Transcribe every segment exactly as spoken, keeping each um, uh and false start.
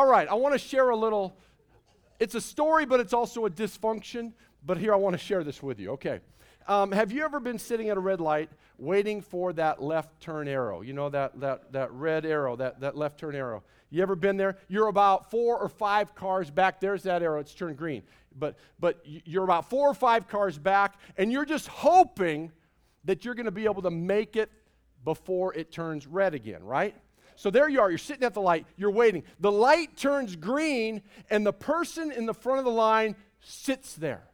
All right, I want to share a little, it's a story, but it's also a dysfunction. But here I want to share this with you. Okay. Um, have you ever been sitting at a red light waiting for that left turn arrow? You know, that that that red arrow, that, that left turn arrow. You ever been there? You're about four or five cars back. There's that arrow. It's turned green. But, but you're about four or five cars back, and you're just hoping that you're going to be able to make it before it turns red again, right? So there you are. You're sitting at the light. You're waiting. The light turns green, and the person in the front of the line sits there.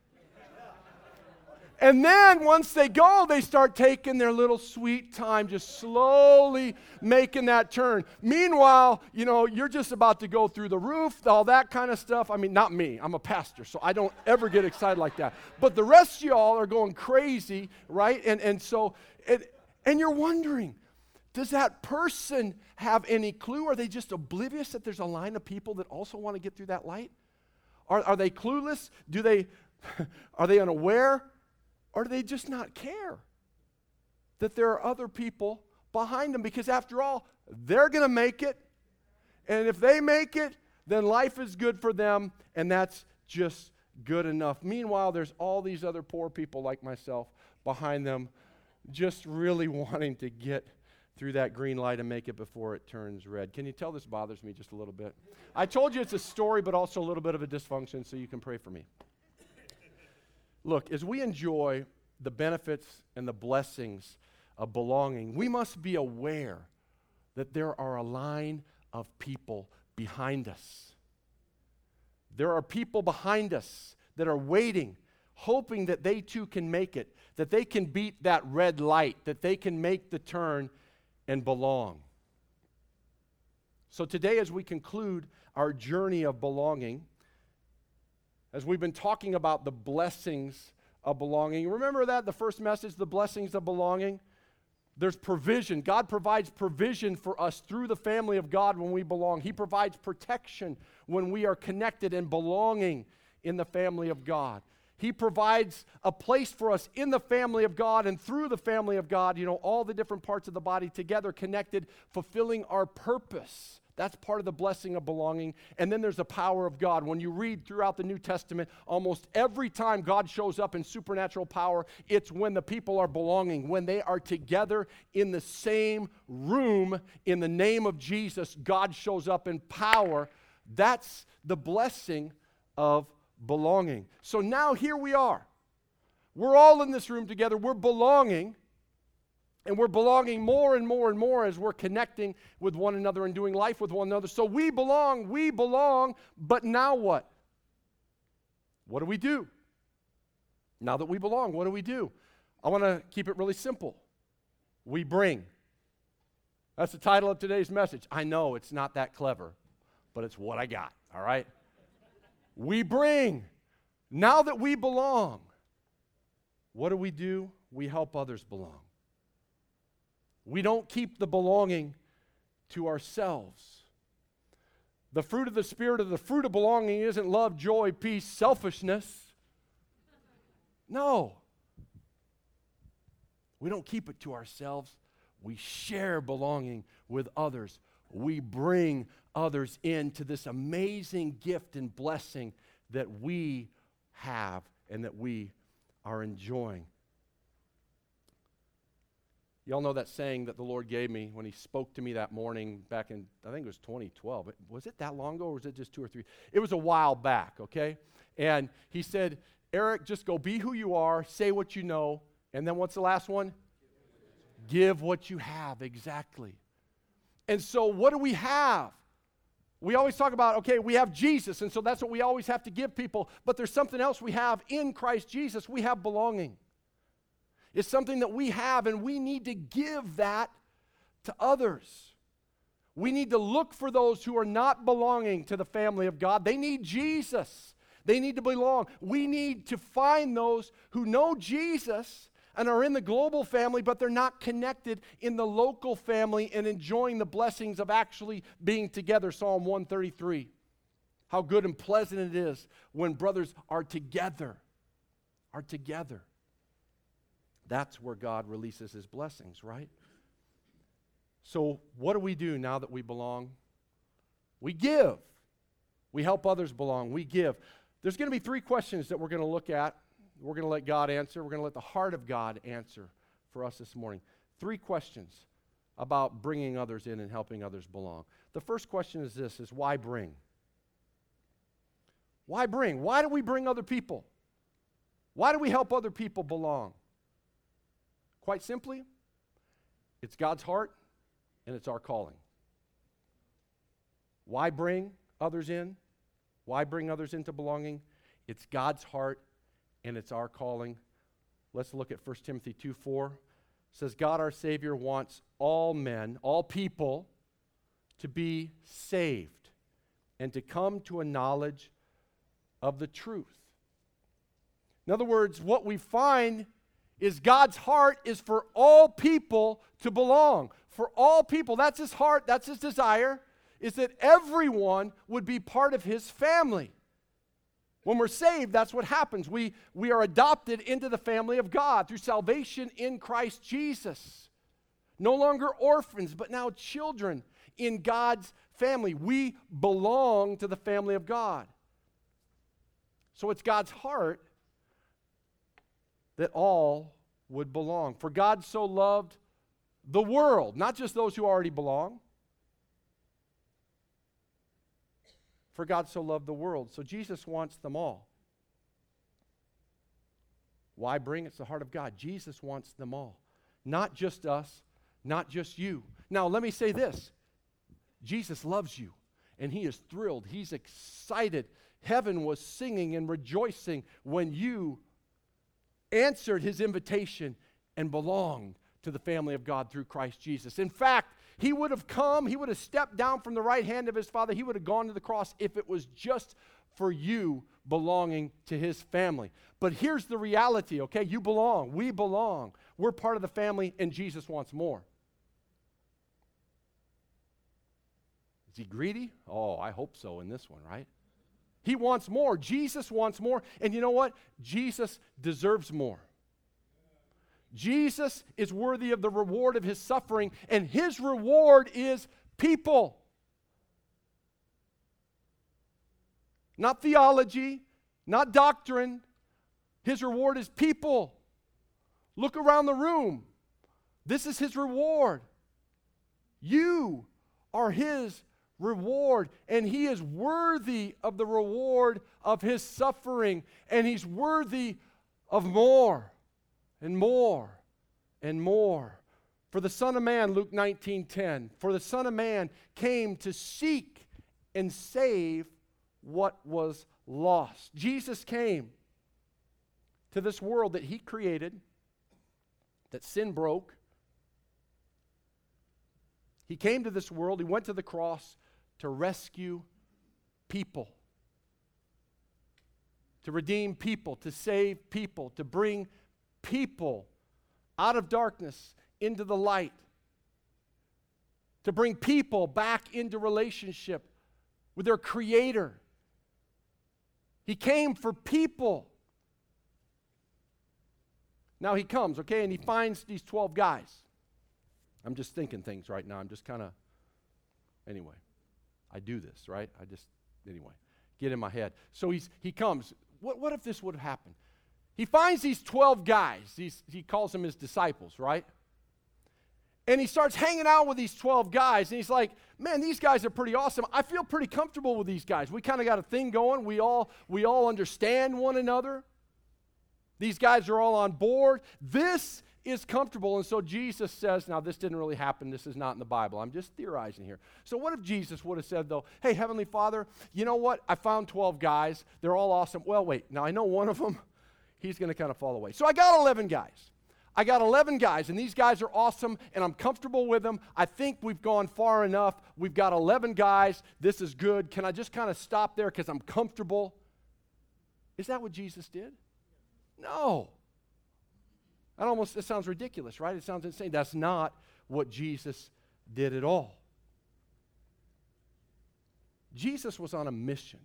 And then once they go, they start taking their little sweet time, just slowly making that turn. Meanwhile, you know, you're just about to go through the roof, all that kind of stuff. I mean, not me. I'm a pastor, so I don't ever get excited like that. But the rest of y'all are going crazy, right? And and so, it, and you're wondering, does that person have any clue? Are they just oblivious that there's a line of people that also want to get through that light? Are, are they clueless? Do they, are they unaware? Or do they just not care that there are other people behind them? Because after all, they're going to make it. And if they make it, then life is good for them, and that's just good enough. Meanwhile, there's all these other poor people like myself behind them just really wanting to get through that green light and make it before it turns red. Can you tell this bothers me just a little bit? I told you it's a story, but also a little bit of a dysfunction, so you can pray for me. Look, as we enjoy the benefits and the blessings of belonging, we must be aware that there are a line of people behind us. There are people behind us that are waiting, hoping that they too can make it, that they can beat that red light, that they can make the turn and belong. So today, as we conclude our journey of belonging, as we've been talking about the blessings of belonging, remember that, the first message, the blessings of belonging? There's provision. God provides provision for us through the family of God when we belong. He provides protection when we are connected and belonging in the family of God. He provides a place for us in the family of God and through the family of God, you know, all the different parts of the body together, connected, fulfilling our purpose. That's part of the blessing of belonging. And then there's the power of God. When you read throughout the New Testament, almost every time God shows up in supernatural power, it's when the people are belonging, when they are together in the same room in the name of Jesus. God shows up in power. That's the blessing of belonging. So now here we are. We're all in this room together. We're belonging. And we're belonging more and more and more as we're connecting with one another and doing life with one another. So we belong, we belong, but now what? What do we do? Now that we belong, what do we do? I want to keep it really simple. We bring. That's the title of today's message. I know it's not that clever, but it's what I got, all right? We bring. Now that we belong, what do we do? We help others belong. We don't keep the belonging to ourselves. The fruit of the Spirit, or the fruit of belonging, isn't love, joy, peace, selfishness. No. We don't keep it to ourselves. We share belonging with others. We bring others into this amazing gift and blessing that we have and that we are enjoying. Y'all know that saying that the Lord gave me when He spoke to me that morning back in, I think it was twenty twelve. Was it that long ago, or was it just two or three? It was a while back, okay? And He said, Eric, just go be who you are, say what you know, and then what's the last one? Give what you have, exactly. And so what do we have? We always talk about, okay, we have Jesus, and so that's what we always have to give people, but there's something else we have in Christ Jesus. We have belonging. It's something that we have, and we need to give that to others. We need to look for those who are not belonging to the family of God. They need Jesus. They need to belong. We need to find those who know Jesus and are in the global family, but they're not connected in the local family and enjoying the blessings of actually being together. Psalm one thirty-three. How good and pleasant it is when brothers are together, are together. That's where God releases His blessings, right? So what do we do now that we belong? We give. We help others belong. We give. There's going to be three questions that we're going to look at. We're going to let God answer. We're going to let the heart of God answer for us this morning. Three questions about bringing others in and helping others belong. The first question is this, is why bring? Why bring? Why do we bring other people? Why do we help other people belong? Quite simply, it's God's heart and it's our calling. Why bring others in? Why bring others into belonging? It's God's heart and it's our calling. Let's look at First Timothy two four. It says, God our Savior wants all men, all people, to be saved and to come to a knowledge of the truth. In other words, what we find is God's heart is for all people to belong. For all people, that's his heart, that's his desire, is that everyone would be part of his family. When we're saved, that's what happens. We, we are adopted into the family of God through salvation in Christ Jesus. No longer orphans, but now children in God's family. We belong to the family of God. So it's God's heart that all would belong. For God so loved the world, not just those who already belong. For God so loved the world. So Jesus wants them all. Why bring? It's the heart of God. Jesus wants them all. Not just us, not just you. Now, let me say this. Jesus loves you, and he is thrilled. He's excited. Heaven was singing and rejoicing when you answered his invitation and belonged to the family of God through Christ Jesus. In fact, he would have come, he would have stepped down from the right hand of his Father, he would have gone to the cross if it was just for you belonging to his family. But here's the reality, okay? You belong, we belong. We're part of the family, and Jesus wants more. Is he greedy? Oh, I hope so in this one, right? He wants more. Jesus wants more. And you know what? Jesus deserves more. Jesus is worthy of the reward of his suffering, and his reward is people. Not theology, not doctrine. His reward is people. Look around the room. This is his reward. You are his reward, and he is worthy of the reward of his suffering, and he's worthy of more and more and more. For the Son of Man, Luke nineteen ten, for the Son of Man came to seek and save what was lost. Jesus came to this world that he created, that sin broke. He came to this world, he went to the cross to rescue people, to redeem people, to save people, to bring people out of darkness into the light, to bring people back into relationship with their Creator. He came for people. Now he comes, okay, and he finds these twelve guys. I'm just thinking things right now. I'm just kind of, anyway, I do this, right? I just, anyway, get in my head. So he's he comes. What, what if this would have happened? He finds these twelve guys. He's, he calls them his disciples, right? And he starts hanging out with these twelve guys, and he's like, man, these guys are pretty awesome. I feel pretty comfortable with these guys. We kind of got a thing going. We all, we all understand one another. These guys are all on board. This is comfortable. And so Jesus says, now this didn't really happen. This is not in the Bible. I'm just theorizing here. So what if Jesus would have said, though, hey, Heavenly Father, you know what? I found twelve guys. They're all awesome. Well, wait. Now I know one of them, he's going to kind of fall away. So I got eleven guys. I got eleven guys, and these guys are awesome, and I'm comfortable with them. I think we've gone far enough. We've got eleven guys. This is good. Can I just kind of stop there because I'm comfortable? Is that what Jesus did? No. That almost, it sounds ridiculous, right? It sounds insane. That's not what Jesus did at all. Jesus was on a mission.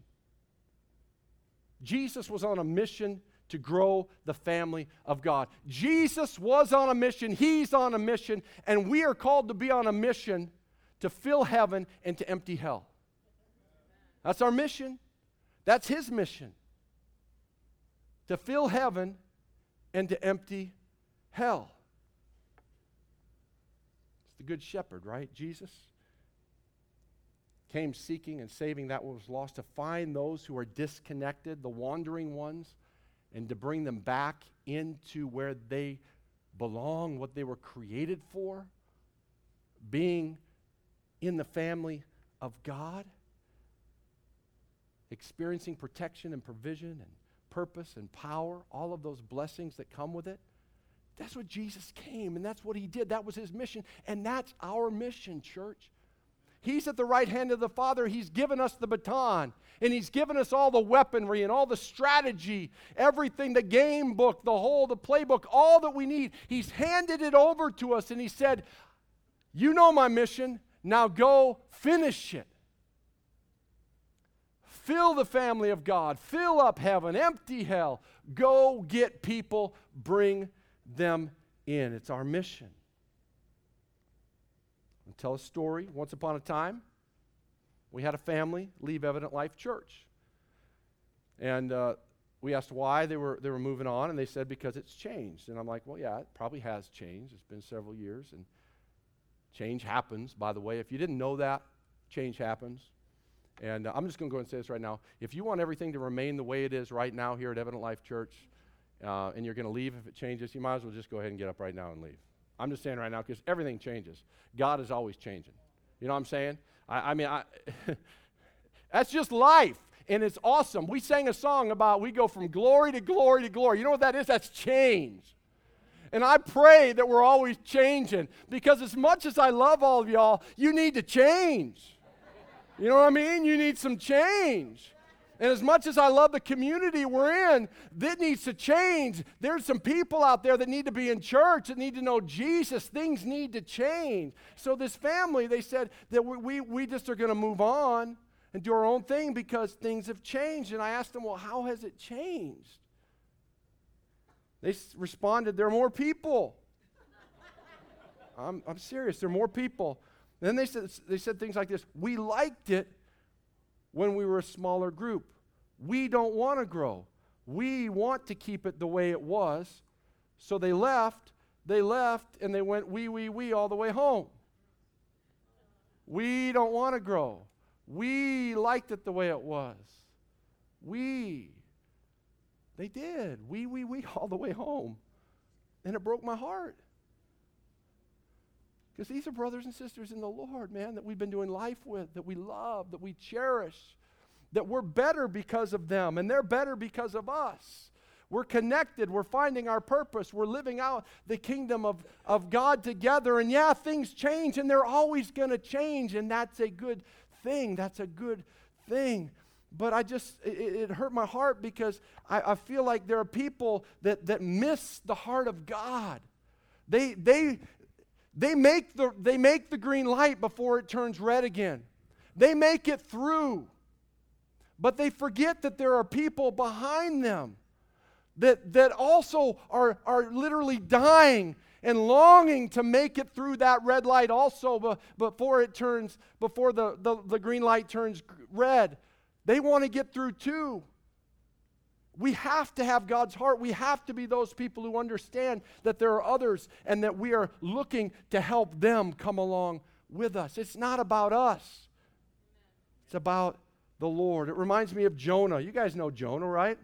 Jesus was on a mission to grow the family of God. Jesus was on a mission. He's on a mission. And we are called to be on a mission to fill heaven and to empty hell. That's our mission. That's his mission. To fill heaven and to empty hell. It's the good shepherd, right? Jesus came seeking and saving that which was lost, to find those who are disconnected, the wandering ones, and to bring them back into where they belong, what they were created for, being in the family of God, experiencing protection and provision and purpose and power, all of those blessings that come with it. That's what Jesus came, and that's what he did. That was his mission, and that's our mission, church. He's at the right hand of the Father. He's given us the baton, and he's given us all the weaponry and all the strategy, everything, the game book, the whole, the playbook, all that we need. He's handed it over to us, and he said, you know my mission, now go finish it. Fill the family of God, fill up heaven, empty hell. Go get people, bring them in. It's our mission. I'll tell a story. Once upon a time, we had a family leave Evident Life Church. And uh, we asked why they were they were moving on, and they said because it's changed. And I'm like, well, yeah, it probably has changed. It's been several years, and change happens, by the way. If you didn't know that, change happens. And uh, I'm just going to go and say this right now. If you want everything to remain the way it is right now here at Evident Life Church, uh, and you're going to leave if it changes, you might as well just go ahead and get up right now and leave. I'm just saying right now because everything changes. God is always changing. You know what I'm saying? I, I mean, I that's just life, and it's awesome. We sang a song about we go from glory to glory to glory. You know what that is? That's change. And I pray that we're always changing, because as much as I love all of y'all, you need to change. You know what I mean? You need some change. And as much as I love the community we're in, that needs to change. There's some people out there that need to be in church, that need to know Jesus. Things need to change. So this family, they said that we, we, we just are going to move on and do our own thing because things have changed. And I asked them, well, how has it changed? They s- responded, there are more people. I'm, I'm serious, there are more people. And then they said, they said things like this: we liked it when we were a smaller group. We don't want to grow. We want to keep it the way it was. So they left, they left, and they went wee, wee, wee all the way home. We don't want to grow. We liked it the way it was. We. They did. Wee, wee, wee all the way home. And it broke my heart. Because these are brothers and sisters in the Lord, man, that we've been doing life with, that we love, that we cherish, that we're better because of them, and they're better because of us. We're connected. We're finding our purpose. We're living out the kingdom of, of God together. And yeah, things change, and they're always going to change, and that's a good thing. That's a good thing. But I just, it, it hurt my heart because I, I feel like there are people that, that miss the heart of God. They, they, They make the they make the green light before it turns red again. They make it through. But they forget that there are people behind them that, that also are, are literally dying and longing to make it through that red light also b- before it turns, before the, the, the green light turns red. They want to get through too. We have to have God's heart. We have to be those people who understand that there are others and that we are looking to help them come along with us. It's not about us. It's about the Lord. It reminds me of Jonah. You guys know Jonah, right?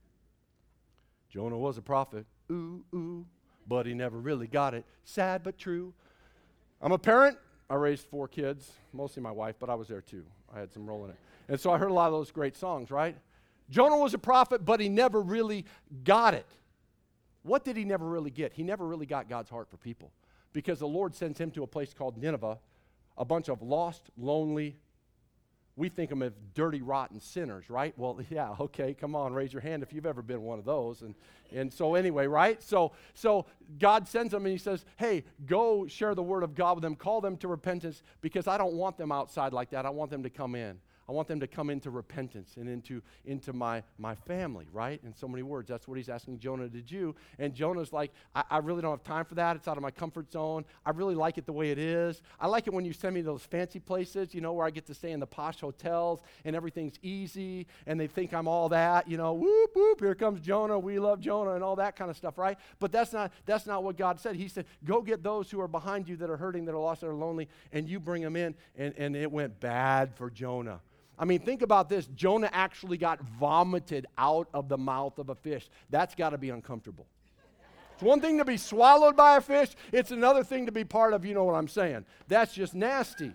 Jonah was a prophet. Ooh, ooh, but he never really got it. Sad but true. I'm a parent. I raised four kids, mostly my wife, but I was there too. I had some role in it. And so I heard a lot of those great songs, right? Jonah was a prophet, but he never really got it. What did he never really get? He never really got God's heart for people, because the Lord sends him to a place called Nineveh, a bunch of lost, lonely, we think of them as dirty, rotten sinners, right? Well, yeah, okay, come on, raise your hand if you've ever been one of those. And and so anyway, right? So so God sends them and he says, hey, go share the word of God with them, call them to repentance, because I don't want them outside like that. I want them to come in. I want them to come into repentance and into, into my, my family, right? In so many words, that's what he's asking Jonah to do. And Jonah's like, I, I really don't have time for that. It's out of my comfort zone. I really like it the way it is. I like it when you send me those fancy places, you know, where I get to stay in the posh hotels and everything's easy and they think I'm all that, you know, whoop, whoop, here comes Jonah. We love Jonah and all that kind of stuff, right? But that's not, that's not what God said. He said, go get those who are behind you that are hurting, that are lost, that are lonely, and you bring them in. And, and it went bad for Jonah. I mean, think about this. Jonah actually got vomited out of the mouth of a fish. That's got to be uncomfortable. It's one thing to be swallowed by a fish. It's another thing to be part of, you know what I'm saying. That's just nasty.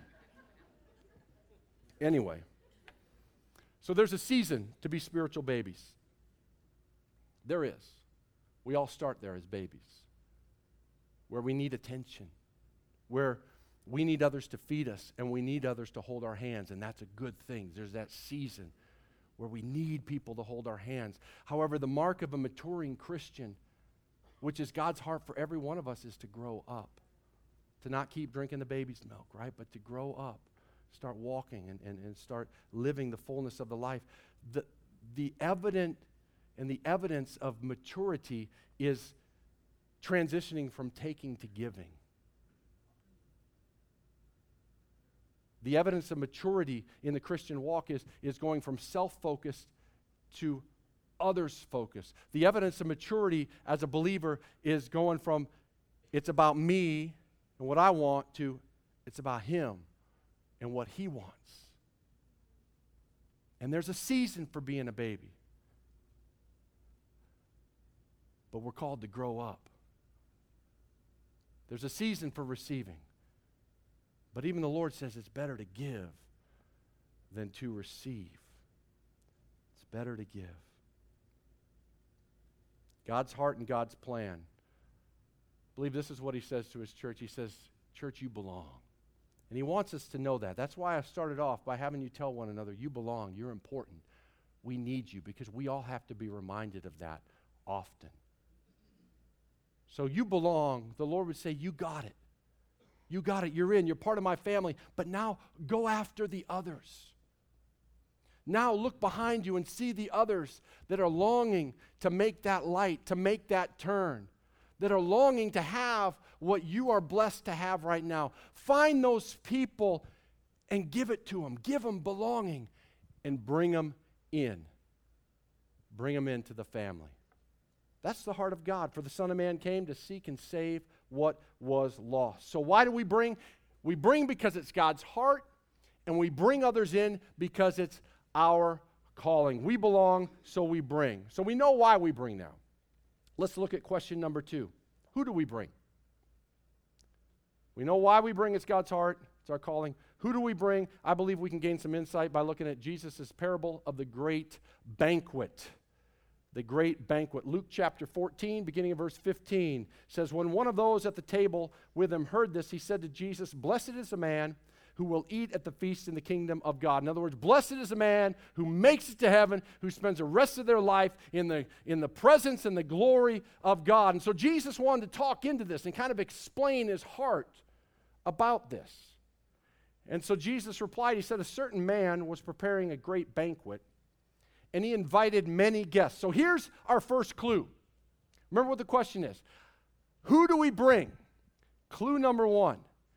Anyway, so there's a season to be spiritual babies. There is. We all start there as babies, where we need attention, where we need others to feed us, and we need others to hold our hands, and that's a good thing. There's that season where we need people to hold our hands. However, the mark of a maturing Christian, which is God's heart for every one of us, is to grow up, to not keep drinking the baby's milk, right, but to grow up, start walking, and, and, and start living the fullness of the life. The, the evident and the evidence of maturity is transitioning from taking to giving. The evidence of maturity in the Christian walk is, is going from self-focused to others-focused. The evidence of maturity as a believer is going from it's about me and what I want to it's about him and what he wants. And there's a season for being a baby. But we're called to grow up. There's a season for receiving. But even the Lord says it's better to give than to receive. It's better to give. God's heart and God's plan. I believe this is what he says to his church. He says, church, you belong. And he wants us to know that. That's why I started off by having you tell one another, you belong, you're important. We need you, because we all have to be reminded of that often. So you belong. The Lord would say, you got it. You got it. You're in. You're part of my family. But now go after the others. Now look behind you and see the others that are longing to make that light, to make that turn, that are longing to have what you are blessed to have right now. Find those people and give it to them. Give them belonging and bring them in. Bring them into the family. That's the heart of God. For the Son of Man came to seek and save what was lost. So why do we bring? We bring because it's God's heart, and we bring others in because it's our calling. We belong, so we bring. So we know why we bring now. Let's look at question number two. Who do we bring? We know why we bring. It's God's heart. It's our calling. Who do we bring? I believe we can gain some insight by looking at Jesus' parable of the great banquet. The great banquet. Luke chapter fourteen, beginning of verse fifteen, says, when one of those at the table with him heard this, he said to Jesus, blessed is the man who will eat at the feast in the kingdom of God. In other words, blessed is the man who makes it to heaven, who spends the rest of their life in the, in the presence and the glory of God. And so Jesus wanted to talk into this and kind of explain his heart about this. And so Jesus replied, he said, a certain man was preparing a great banquet, and he invited many guests. So here's our first clue. Remember what the question is. Who do we bring? Clue number one.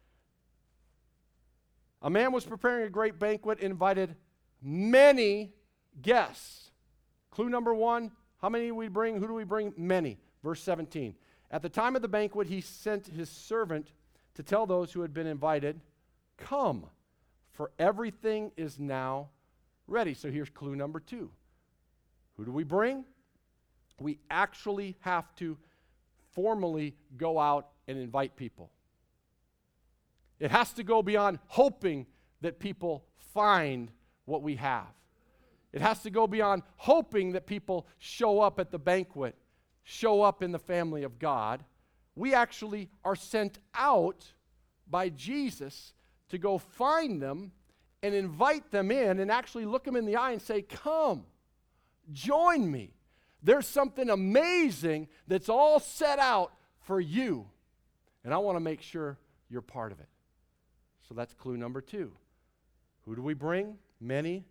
A man was preparing a great banquet, invited many guests. Clue number one, how many do we bring? Who do we bring? Many. Verse seventeen. At the time of the banquet, he sent his servant to tell those who had been invited, come, for everything is now ready. So here's clue number two. Who do we bring? We actually have to formally go out and invite people. It has to go beyond hoping that people find what we have. It has to go beyond hoping that people show up at the banquet, show up in the family of God. We actually are sent out by Jesus to go find them and invite them in and actually look them in the eye and say, come, join me. There's something amazing that's all set out for you, and I want to make sure you're part of it. So that's clue number two. Who do we bring? Many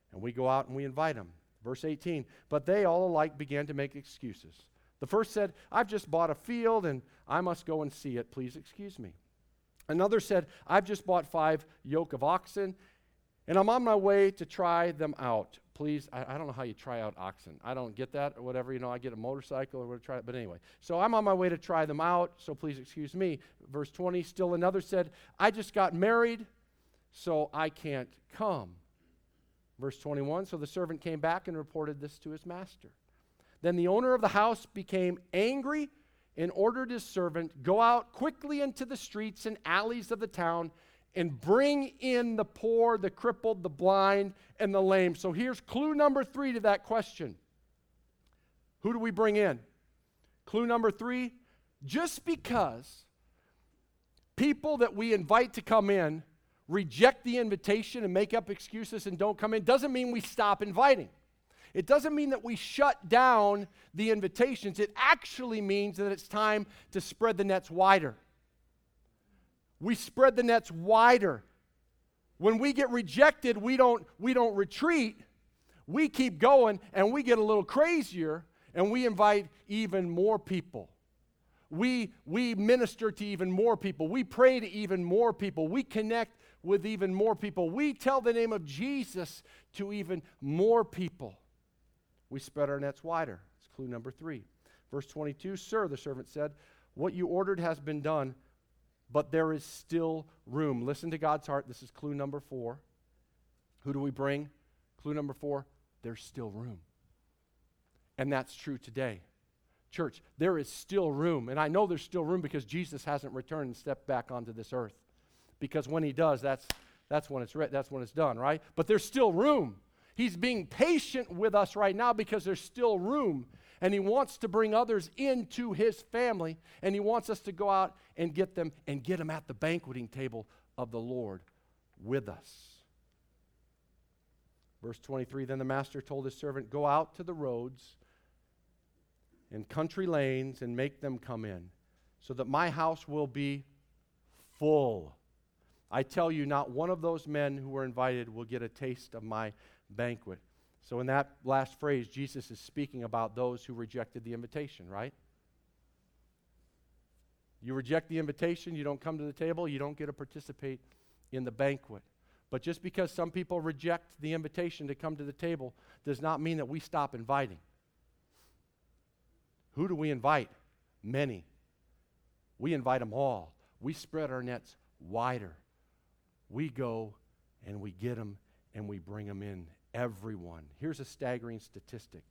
And we go out and we invite them. Verse eighteen, but they all alike began to make excuses. The first said, I've just bought a field and I must go and see it. Please excuse me. Another said, I've just bought five yoke of oxen and I'm on my way to try them out. Please, I, I don't know how you try out oxen. I don't get that or whatever. You know, I get a motorcycle or whatever to try it. But anyway, so I'm on my way to try them out. So please excuse me. Verse twenty, still another said, I just got married, so I can't come. Verse twenty-one, so the servant came back and reported this to his master. Then the owner of the house became angry and ordered his servant, go out quickly into the streets and alleys of the town and bring in the poor, the crippled, the blind, and the lame. So here's clue number three to that question. Who do we bring in? Clue number three, just because people that we invite to come in reject the invitation and make up excuses and don't come in, doesn't mean we stop inviting. It doesn't mean that we shut down the invitations. It actually means that it's time to spread the nets wider. We spread the nets wider. When we get rejected, we don't, we don't retreat. We keep going and we get a little crazier and we invite even more people. We, we minister to even more people. We pray to even more people. We connect with even more people. We tell the name of Jesus to even more people. We spread our nets wider. It's clue number three. Verse twenty-two, sir, the servant said, what you ordered has been done, but there is still room. Listen to God's heart. This is clue number four. Who do we bring? Clue number four, there's still room. And that's true today. Church, there is still room. And I know there's still room because Jesus hasn't returned and stepped back onto this earth. Because when he does, that's, that's, when it's re- that's when it's done, right? But there's still room. He's being patient with us right now because there's still room. And he wants to bring others into his family. And he wants us to go out and get them and get them at the banqueting table of the Lord with us. Verse twenty-three, then the master told his servant, go out to the roads and country lanes and make them come in, so that my house will be full. I tell you, not one of those men who were invited will get a taste of my banquet. So in that last phrase, Jesus is speaking about those who rejected the invitation, right? You reject the invitation, you don't come to the table, you don't get to participate in the banquet. But just because some people reject the invitation to come to the table does not mean that we stop inviting. Who do we invite? Many. We invite them all. We spread our nets wider. We go and we get them and we bring them in. Everyone. Here's a staggering statistic.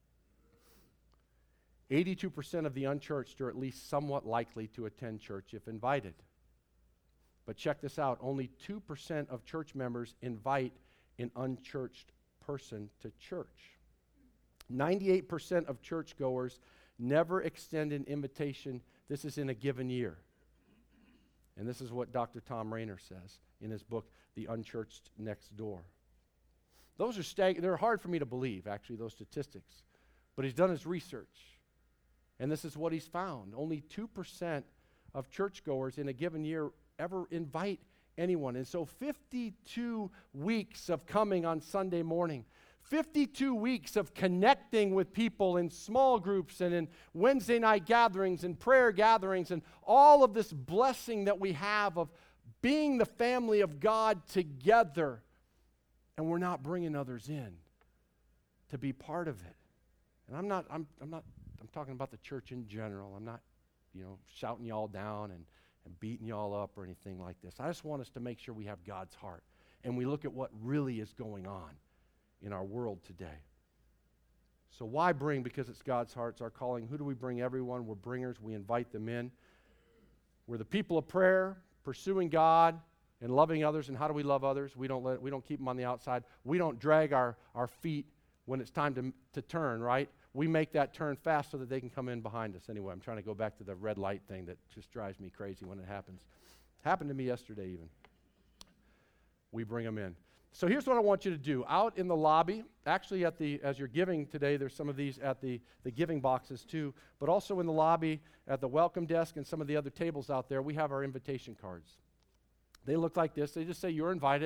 eighty-two percent of the unchurched are at least somewhat likely to attend church if invited. But check this out. Only two percent of church members invite an unchurched person to church. ninety-eight percent of churchgoers never extend an invitation. This is in a given year. And this is what Doctor Tom Rainer says in his book, The Unchurched Next Door. Those are stag- they're hard for me to believe, actually, those statistics. But he's done his research. And this is what he's found. Only two percent of churchgoers in a given year ever invite anyone. And so fifty-two weeks of coming on Sunday morning, fifty-two weeks of connecting with people in small groups and in Wednesday night gatherings and prayer gatherings and all of this blessing that we have of being the family of God together. And we're not bringing others in to be part of it. And I'm not, I'm, I'm not, I'm talking about the church in general. I'm not, you know, shouting y'all down and, and beating y'all up or anything like this. I just want us to make sure we have God's heart and we look at what really is going on in our world today. So why bring? Because it's God's heart, it's our calling. Who do we bring? Everyone. We're bringers. We invite them in. We're the people of prayer, pursuing God and loving others. And how do we love others? We don't let, we don't keep them on the outside. We don't drag our, our feet when it's time to, to turn, right? We make that turn fast so that they can come in behind us. Anyway, I'm trying to go back to the red light thing that just drives me crazy when it happens. Happened to me yesterday even. We bring them in. So here's what I want you to do. Out in the lobby, actually at the as you're giving today, there's some of these at the, the giving boxes too, but also in the lobby at the welcome desk and some of the other tables out there, we have our invitation cards. They look like this. They just say you're invited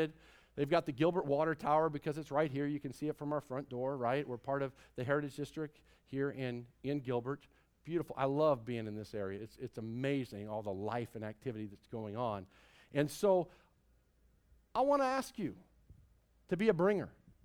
They've got the Gilbert Water Tower because it's right here. You can see it from our front door, right? We're part of the Heritage District here in, in Gilbert. Beautiful. I love being in this area. It's, it's amazing, all the life and activity that's going on. And so I want to ask you to be a bringer,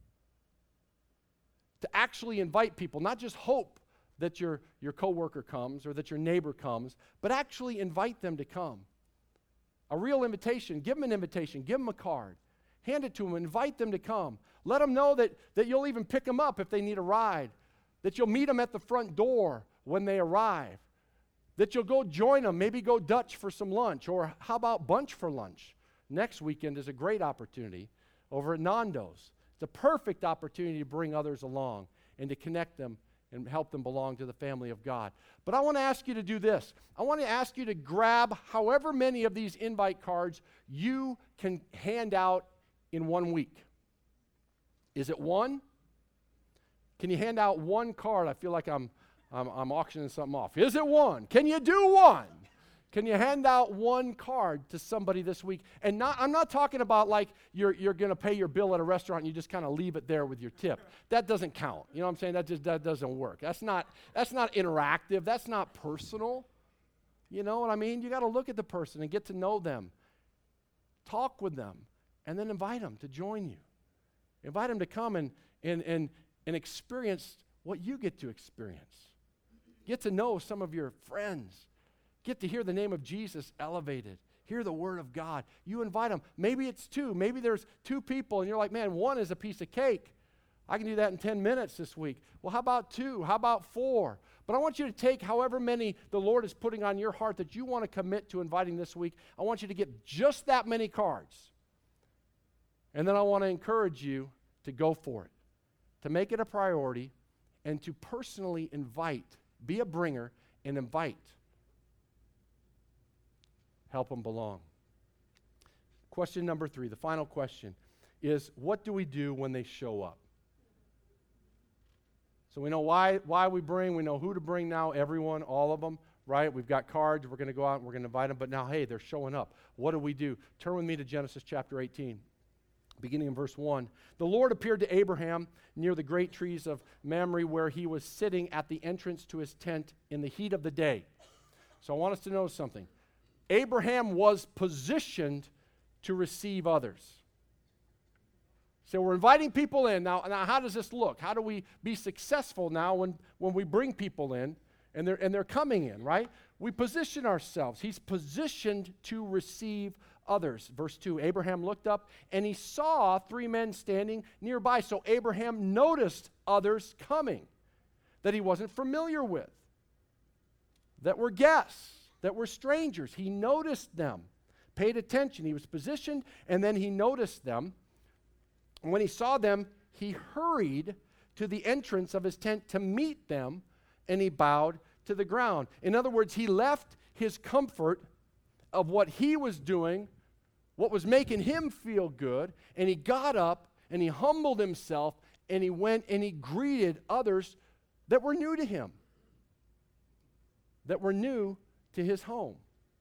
to actually invite people, not just hope that your, your coworker comes or that your neighbor comes, but actually invite them to come. A real invitation. Give them an invitation. Give them a card. Hand it to them. Invite them to come. Let them know that, that you'll even pick them up if they need a ride, that you'll meet them at the front door when they arrive, that you'll go join them, maybe go Dutch for some lunch, or how about bunch for lunch? Next weekend is a great opportunity over at Nando's. It's a perfect opportunity to bring others along and to connect them and help them belong to the family of God. But I want to ask you to do this. I want to ask you to grab however many of these invite cards you can hand out in one week. Is it one? Can you hand out one card? I feel like I'm, I'm, I'm auctioning something off. Is it one? Can you do one? Can you hand out one card to somebody this week? And not, I'm not talking about like you're, you're going to pay your bill at a restaurant and you just kind of leave it there with your tip. That doesn't count. You know what I'm saying? That just that doesn't work. That's not, that's not interactive. That's not personal. You know what I mean? You got to look at the person and get to know them. Talk with them. And then invite them to join you. Invite them to come and, and, and, and experience what you get to experience. Get to know some of your friends. Get to hear the name of Jesus elevated. Hear the word of God. You invite them. Maybe it's two. Maybe there's two people and you're like, man, one is a piece of cake. I can do that in ten minutes this week. Well, how about two? How about four? But I want you to take however many the Lord is putting on your heart that you want to commit to inviting this week. I want you to get just that many cards. And then I want to encourage you to go for it, to make it a priority, and to personally invite, be a bringer, and invite. Help them belong. Question number three, the final question, is what do we do when they show up? So we know why, why we bring, we know who to bring now, everyone, all of them, right? We've got cards, we're going to go out and we're going to invite them, but now, hey, they're showing up. What do we do? Turn with me to Genesis chapter eighteen. Beginning in verse one, the Lord appeared to Abraham near the great trees of Mamre where he was sitting at the entrance to his tent in the heat of the day. So I want us to know something. Abraham was positioned to receive others. So we're inviting people in. Now, now how does this look? How do we be successful now when, when we bring people in and they're, and they're coming in, right? We position ourselves. He's positioned to receive others. Verse two, Abraham looked up and he saw three men standing nearby. So Abraham noticed others coming that he wasn't familiar with, that were guests, that were strangers. He noticed them, paid attention. He was positioned and then he noticed them. And when he saw them, he hurried to the entrance of his tent to meet them and he bowed to the ground. In other words, he left his comfort of what he was doing, what was making him feel good, and he got up and he humbled himself and he went and he greeted others that were new to him, that were new to his home.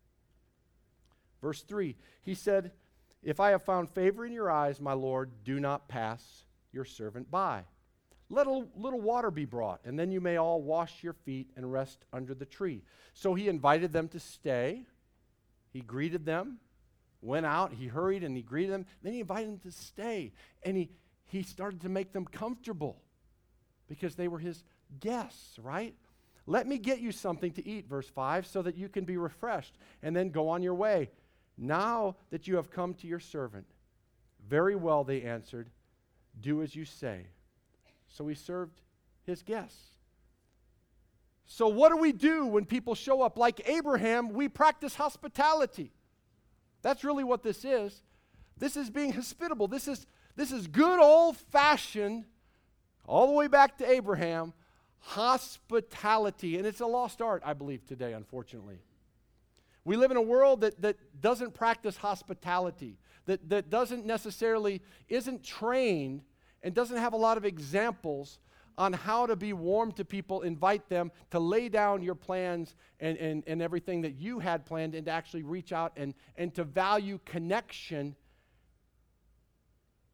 Verse three, he said, if I have found favor in your eyes, my Lord, do not pass your servant by. Let a little water be brought, and then you may all wash your feet and rest under the tree. So he invited them to stay. He greeted them, went out, he hurried and he greeted them. Then he invited them to stay. And he, he started to make them comfortable because they were his guests, right? Let me get you something to eat, verse five, so that you can be refreshed and then go on your way. Now that you have come to your servant. Very well, they answered, do as you say. So he served his guests. So what do we do when people show up? Like Abraham, we practice hospitality. That's really what this is. This is being hospitable. This is, this is good old-fashioned, all the way back to Abraham, hospitality. And it's a lost art, I believe, today, unfortunately. We live in a world that, that doesn't practice hospitality, that, that doesn't necessarily, isn't trained and doesn't have a lot of examples on how to be warm to people, invite them to lay down your plans and, and, and everything that you had planned and to actually reach out and, and to value connection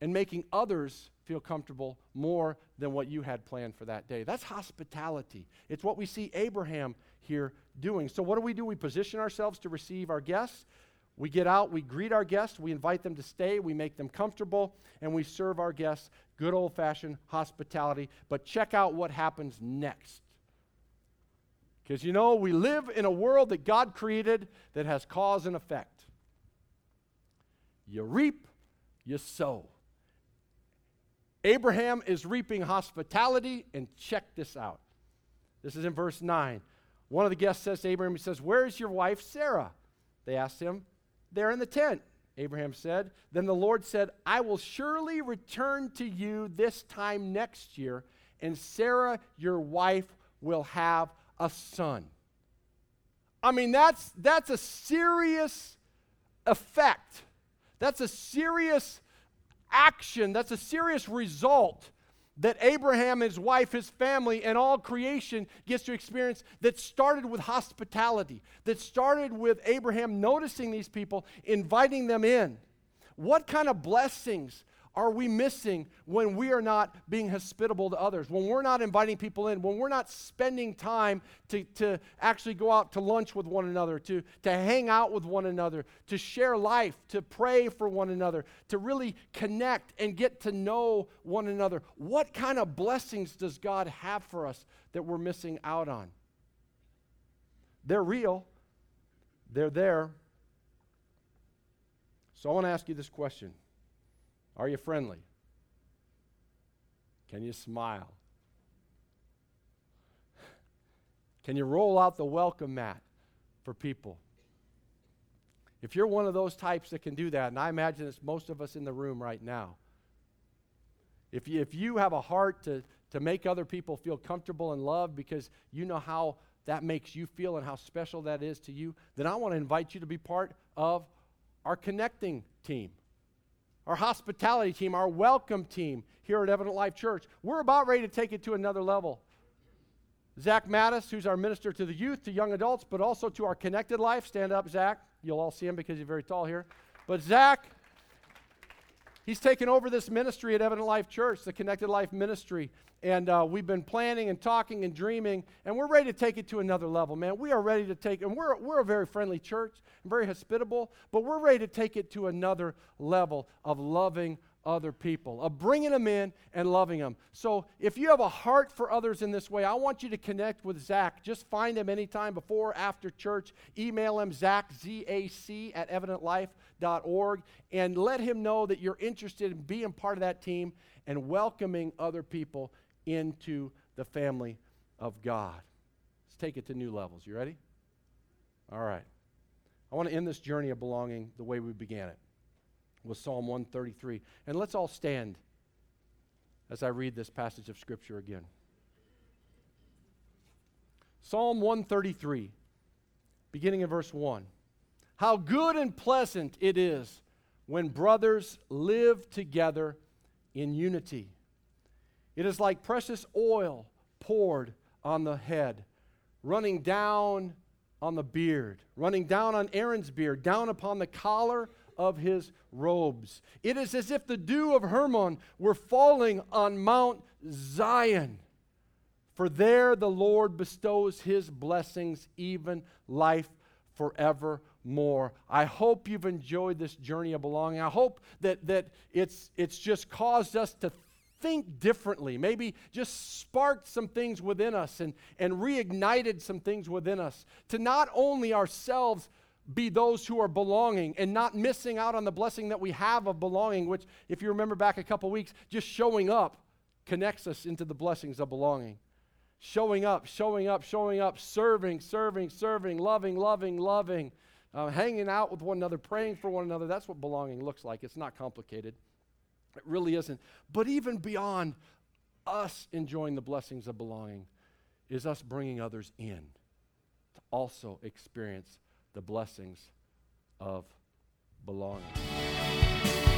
and making others feel comfortable more than what you had planned for that day. That's hospitality. It's what we see Abraham here doing. So what do we do? We position ourselves to receive our guests. We get out, we greet our guests, we invite them to stay, we make them comfortable, and we serve our guests good old-fashioned hospitality. But check out what happens next. Because, you know, we live in a world that God created that has cause and effect. You reap, you sow. Abraham is reaping hospitality, and check this out. This is in verse nine. One of the guests says to Abraham, he says, "Where is your wife Sarah?" They asked him. "They're in the tent," Abraham said. Then the Lord said, "I will surely return to you this time next year, and Sarah, your wife, will have a son." I mean, that's, that's a serious effect. That's a serious action. That's a serious result that Abraham, his wife, his family, and all creation gets to experience, that started with hospitality, that started with Abraham noticing these people, inviting them in. What kind of blessings are we missing when we are not being hospitable to others, when we're not inviting people in, when we're not spending time to, to actually go out to lunch with one another, to, to hang out with one another, to share life, to pray for one another, to really connect and get to know one another? What kind of blessings does God have for us that we're missing out on? They're real. They're there. So I want to ask you this question. Are you friendly? Can you smile? Can you roll out the welcome mat for people? If you're one of those types that can do that, and I imagine it's most of us in the room right now, if you, if you have a heart to, to make other people feel comfortable and loved because you know how that makes you feel and how special that is to you, then I want to invite you to be part of our connecting team. Our hospitality team, our welcome team here at Evident Life Church. We're about ready to take it to another level. Zach Mattis, who's our minister to the youth, to young adults, but also to our Connected Life. Stand up, Zach. You'll all see him because he's very tall here. But Zach, he's taken over this ministry at Evident Life Church, the Connected Life ministry. And uh, we've been planning and talking and dreaming, and we're ready to take it to another level, man. We are ready to take, and we're, we're a very friendly church, and very hospitable, but we're ready to take it to another level of loving other people, of bringing them in and loving them. So if you have a heart for others in this way, I want you to connect with Zach. Just find him anytime before or after church. Email him, Zach, Z A C, at evident life dot org, and let him know that you're interested in being part of that team and welcoming other people into the family of God. Let's take it to new levels. You ready? All right. I want to end this journey of belonging the way we began it, with Psalm one thirty-three. And let's all stand as I read this passage of Scripture again. Psalm one thirty-three, beginning in verse one. How good and pleasant it is when brothers live together in unity. It is like precious oil poured on the head, running down on the beard, running down on Aaron's beard, down upon the collar of his robes. It is as if the dew of Hermon were falling on Mount Zion. For there the Lord bestows his blessings, even life forevermore. I hope you've enjoyed this journey of belonging. I hope that, that it's, it's just caused us to think differently, maybe just sparked some things within us and, and reignited some things within us to not only ourselves be those who are belonging and not missing out on the blessing that we have of belonging, which, if you remember back a couple weeks, just showing up connects us into the blessings of belonging. Showing up, showing up, showing up, serving, serving, serving, loving, loving, loving, uh, hanging out with one another, praying for one another. That's what belonging looks like. It's not complicated. It really isn't. But even beyond us enjoying the blessings of belonging is us bringing others in to also experience the blessings of belonging.